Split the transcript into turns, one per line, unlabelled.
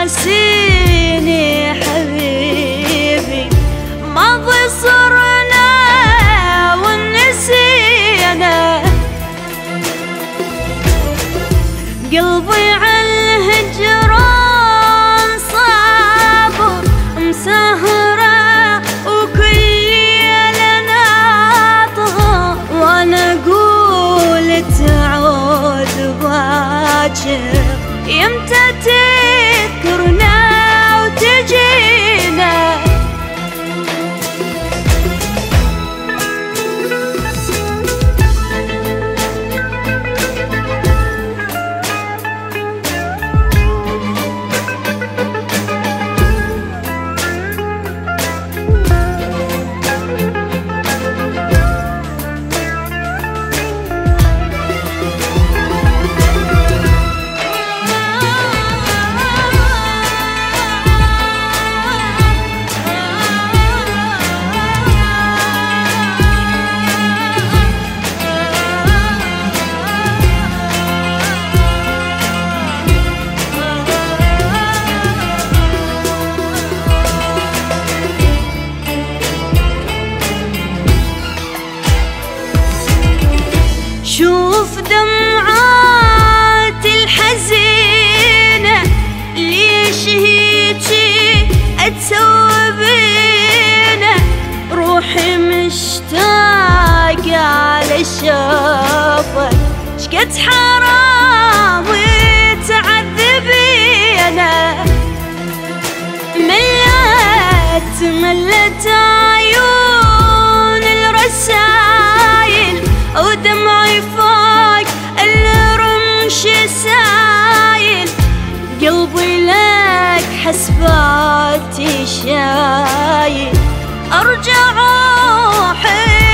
ناسيني حبيبي، ماضي صرنا ونسينا، قلبي عالهجران صابر مسهرة وكل ليلة ناطرة، وانا اقول تعود باكر يمتى تذكرنا وتجينا. شوف دمعات الحزينة ليش هيجي أتسوى بينا، روحي مشتاقة على شوفك، شقد حرام وتعذبينا، ملت عيون الرسايل ودمعي فوق الرمش سايل، قلبي لك حسباتي شايل، ارجع روحي